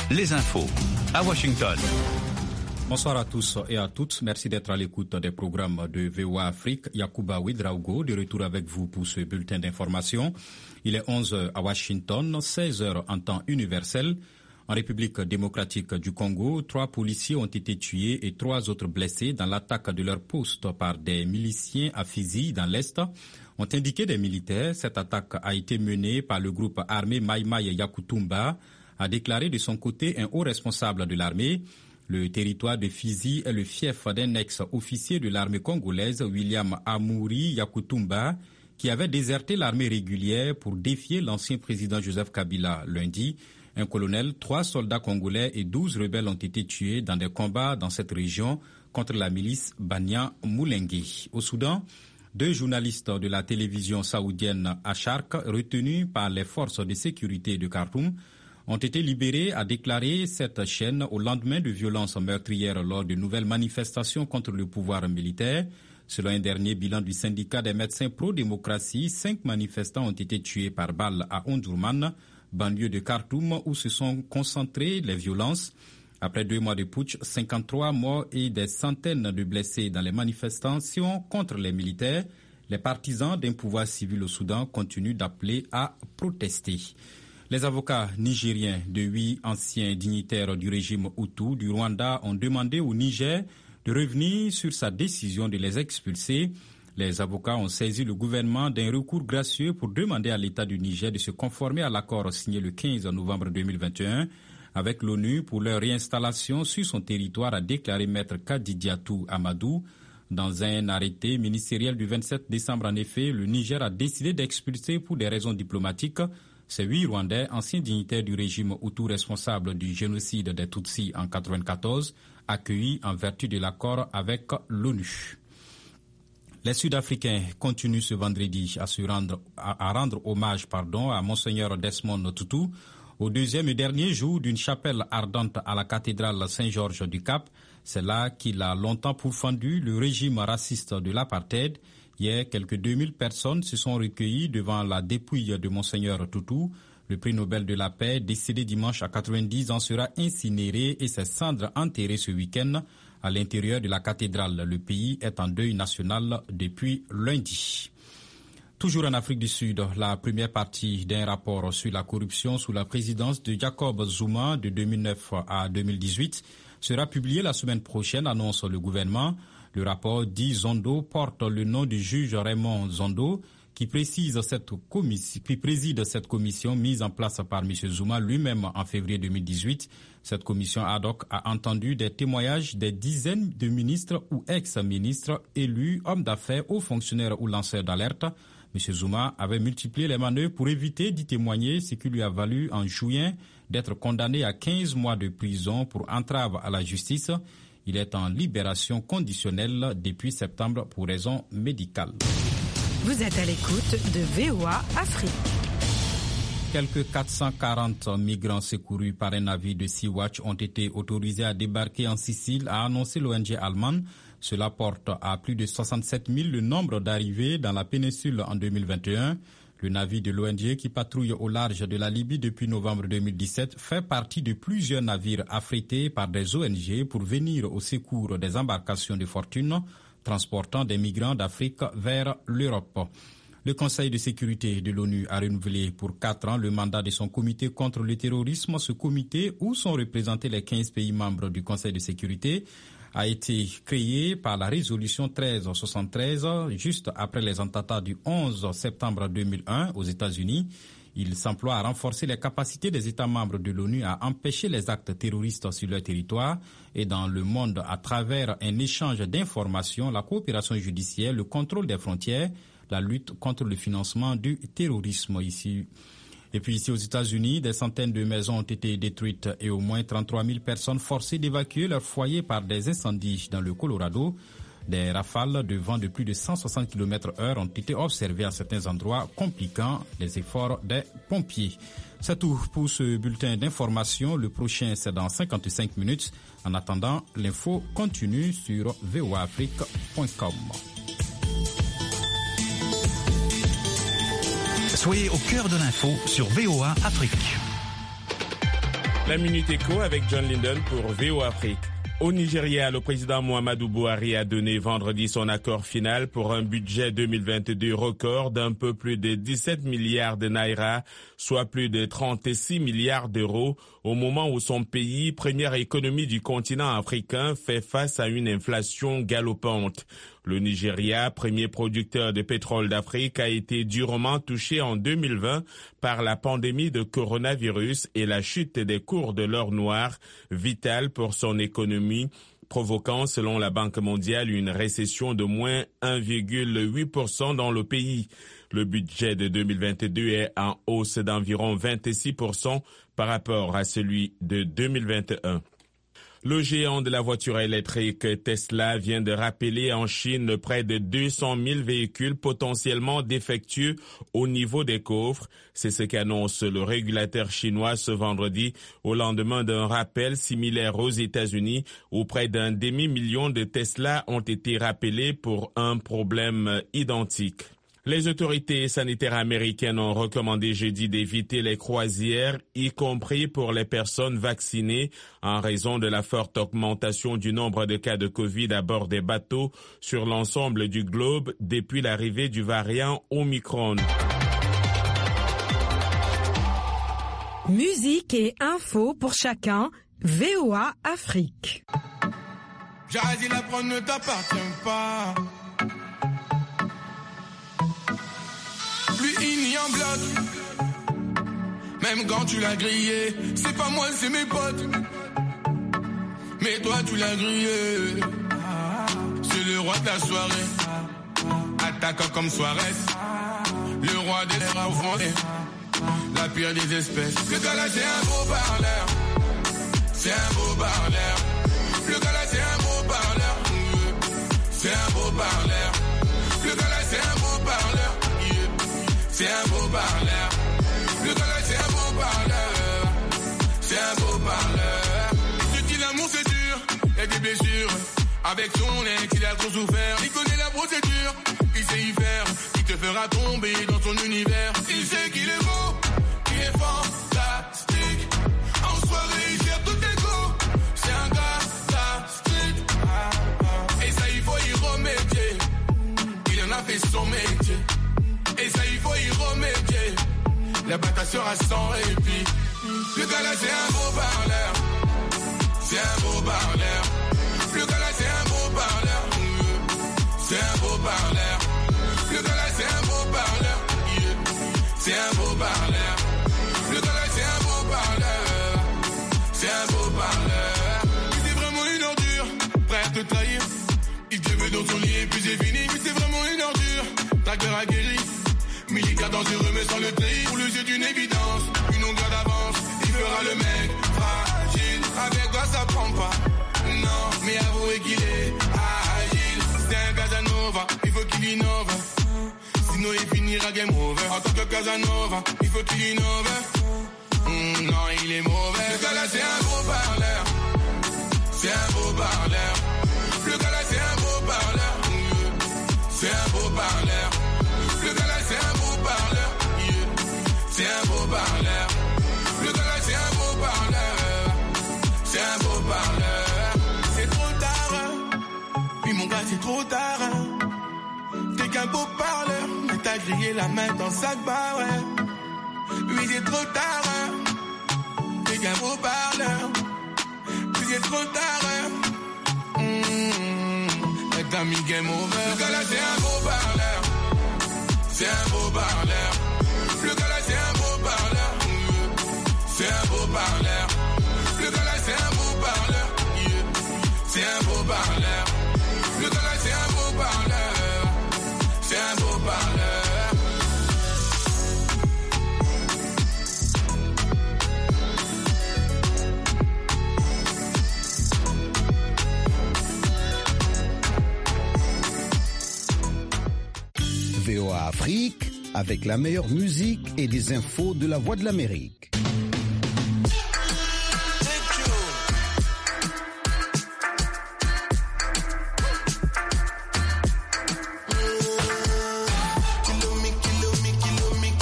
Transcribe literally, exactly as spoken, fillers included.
les infos à Washington. Bonsoir à tous et à toutes. Merci d'être à l'écoute des programmes de V O A Afrique. Yacouba Ouedraogo, de retour avec vous pour ce bulletin d'information. Il est onze heures à Washington, seize heures en temps universel. En République démocratique du Congo, trois policiers ont été tués et trois autres blessés dans l'attaque de leur poste par des miliciens à Fizi dans l'Est. Ont indiqué des militaires. Cette attaque a été menée par le groupe armé Mai Mai Yakutumba, a déclaré de son côté un haut responsable de l'armée. Le territoire de Fizi est le fief d'un ex-officier de l'armée congolaise, William Amouri Yakutumba, qui avait déserté l'armée régulière pour défier l'ancien président Joseph Kabila lundi. Un colonel, trois soldats congolais et douze rebelles ont été tués dans des combats dans cette région contre la milice Banya Moulengue. Au Soudan, deux journalistes de la télévision saoudienne Acharq, retenus par les forces de sécurité de Khartoum, ont été libérés, a déclaré cette chaîne au lendemain de violences meurtrières lors de nouvelles manifestations contre le pouvoir militaire. Selon un dernier bilan du syndicat des médecins pro-démocratie, cinq manifestants ont été tués par balle à Omdurman, banlieue de Khartoum, où se sont concentrées les violences. Après deux mois de putsch, cinquante-trois morts et des centaines de blessés dans les manifestations contre les militaires, les partisans d'un pouvoir civil au Soudan continuent d'appeler à protester. Les avocats nigériens de huit anciens dignitaires du régime Hutu du Rwanda ont demandé au Niger de revenir sur sa décision de les expulser. Les avocats ont saisi le gouvernement d'un recours gracieux pour demander à l'État du Niger de se conformer à l'accord signé le quinze novembre deux mille vingt et un avec l'ONU pour leur réinstallation sur son territoire, a déclaré maître Kadidiatou Amadou. Dans un arrêté ministériel du vingt-sept décembre, en effet, le Niger a décidé d'expulser pour des raisons diplomatiques ces huit Rwandais, anciens dignitaires du régime Hutu responsable du génocide des Tutsis en mille neuf cent quatre-vingt-quatorze, accueillis en vertu de l'accord avec l'ONU. Les Sud-Africains continuent ce vendredi à, se rendre, à, à rendre hommage pardon, à Monseigneur Desmond Tutu au deuxième et dernier jour d'une chapelle ardente à la cathédrale Saint-Georges du Cap. C'est là qu'il a longtemps pourfendu le régime raciste de l'apartheid. Hier, quelques deux mille personnes se sont recueillies devant la dépouille de Monseigneur Tutu. Le prix Nobel de la paix, décédé dimanche à quatre-vingt-dix ans, sera incinéré et ses cendres enterrées ce week-end à l'intérieur de la cathédrale. Le pays est en deuil national depuis lundi. Toujours en Afrique du Sud, la première partie d'un rapport sur la corruption sous la présidence de Jacob Zuma de deux mille neuf à deux mille dix-huit sera publiée la semaine prochaine, annonce le gouvernement. Le rapport dit Zondo porte le nom du juge Raymond Zondo, qui, précise cette commission, qui préside cette commission mise en place par M. Zuma lui-même en février deux mille dix-huit. Cette commission ad hoc a entendu des témoignages des dizaines de ministres ou ex-ministres, élus, hommes d'affaires, hauts fonctionnaires ou lanceurs d'alerte. M. Zuma avait multiplié les manœuvres pour éviter d'y témoigner, ce qui lui a valu en juin d'être condamné à quinze mois de prison pour entrave à la justice. Il est en libération conditionnelle depuis septembre pour raisons médicales. Vous êtes à l'écoute de V O A Afrique. Quelques quatre cent quarante migrants secourus par un navire de Sea-Watch ont été autorisés à débarquer en Sicile, a annoncé l'O N G allemande. Cela porte à plus de soixante-sept mille le nombre d'arrivées dans la péninsule en deux mille vingt et un. Le navire de l'O N G qui patrouille au large de la Libye depuis novembre deux mille dix-sept fait partie de plusieurs navires affrétés par des O N G pour venir au secours des embarcations de fortune transportant des migrants d'Afrique vers l'Europe. Le Conseil de sécurité de l'ONU a renouvelé pour quatre ans le mandat de son comité contre le terrorisme. Ce comité, où sont représentés les quinze pays membres du Conseil de sécurité, a été créé par la résolution treize soixante-treize, juste après les attentats du onze septembre deux mille un aux États-Unis. Il s'emploie à renforcer les capacités des États membres de l'ONU à empêcher les actes terroristes sur leur territoire et dans le monde à travers un échange d'informations, la coopération judiciaire, le contrôle des frontières, la lutte contre le financement du terrorisme ici. Et puis ici aux États-Unis, des centaines de maisons ont été détruites et au moins trente-trois mille personnes forcées d'évacuer leur foyer par des incendies dans le Colorado. Des rafales de vent de plus de cent soixante kilomètres heure ont été observées à certains endroits, compliquant les efforts des pompiers. C'est tout pour ce bulletin d'information. Le prochain, c'est dans cinquante-cinq minutes. En attendant, l'info continue sur v o a afrique point com. Soyez au cœur de l'info sur V O A Afrique. La Minute Éco avec John Linden pour V O A Afrique. Au Nigeria, le président Muhammadu Buhari a donné vendredi son accord final pour un budget deux mille vingt-deux record d'un peu plus de dix-sept milliards de naira, soit plus de trente-six milliards d'euros, au moment où son pays, première économie du continent africain, fait face à une inflation galopante. Le Nigeria, premier producteur de pétrole d'Afrique, a été durement touché en deux mille vingt par la pandémie de coronavirus et la chute des cours de l'or noir, vitale pour son économie, provoquant, selon la Banque mondiale, une récession de moins un virgule huit pour cent dans le pays. Le budget de deux mille vingt-deux est en hausse d'environ vingt-six pour cent par rapport à celui de deux mille vingt et un. Le géant de la voiture électrique Tesla vient de rappeler en Chine près de deux cent mille véhicules potentiellement défectueux au niveau des coffres. C'est ce qu'annonce le régulateur chinois ce vendredi au lendemain d'un rappel similaire aux États-Unis où près d'un demi-million de Tesla ont été rappelés pour un problème identique. Les autorités sanitaires américaines ont recommandé jeudi d'éviter les croisières, y compris pour les personnes vaccinées, en raison de la forte augmentation du nombre de cas de Covid à bord des bateaux sur l'ensemble du globe depuis l'arrivée du variant Omicron. Musique et infos pour chacun, V O A Afrique. J'ai la prendre ne t'appartient pas. Lui il n'y en bloc. Même quand tu l'as grillé, c'est pas moi, c'est mes potes. Mais toi tu l'as grillé. C'est le roi de la soirée. Attaquant comme Suarez. Le roi des rats, la pire des espèces. Le gars là c'est un beau parleur. C'est un beau parleur. Le gars là c'est un beau parleur. C'est un beau parleur. Le gars là c'est un beau parleur. C'est un beau parleur. Le gars là c'est un beau parleur. C'est un beau parleur. Il se dit l'amour c'est dur, il y a des blessures. Avec son ex il a trop souffert. Il connaît la procédure, il sait y faire. Il te fera tomber dans son univers. Il sait qu'il est beau, qu'il est fantastique. En soirée il gère tout égo. C'est un gars la street. Et ça il faut y remédier. Il en a fait son métier. Et ça il faut y remédier. La bataille sera sans répit. Le gars là c'est un beau parleur. C'est un beau parleur. Le gars là c'est un beau parleur. C'est un beau parleur. Le gars là c'est un beau parleur. C'est un beau parleur. Le gars là c'est un beau parleur. C'est un beau parleur. Il c'est vraiment une ordure, prêt à te trahir. Il te met dans son lit et puis c'est fini. Mais c'est vraiment une ordure, ta cœur a guéri. Militaire dangereux mais sans le tri. Pour lui c'est une évidence, une longueur d'avance. Il fera le mec fragile. Avec toi ça prend pas. Non, mais avouez qu'il est agile. C'est un Casanova, il faut qu'il innove. Sinon il finira game over. En tant que Casanova, il faut qu'il innove. Mmh, non, il est mauvais. Le gars là c'est un beau parleur. C'est un beau parleur. Le gars là c'est un beau parleur. C'est un beau parleur. Le gars là c'est un beau parleur. C'est un beau parleur. Le gars là c'est un beau parleur. C'est un beau parleur. C'est trop tard. Oui mon gars c'est trop tard. T'es qu'un beau parleur. Mais t'as grillé la main dans sac bas ouais. Oui c'est trop tard. T'es qu'un beau parleur. Oui c'est trop tard. Mmh. T'as mis game over. Le gars là c'est un beau parleur. C'est un beau parleur. Le gars là c'est un beau parleur. C'est un beau parleur. Le gars là c'est un beau parleur. C'est un beau parleur. Le gars là c'est un beau parleur. C'est un beau parleur. V O A Afrique, avec la meilleure musique et des infos de la Voix de l'Amérique.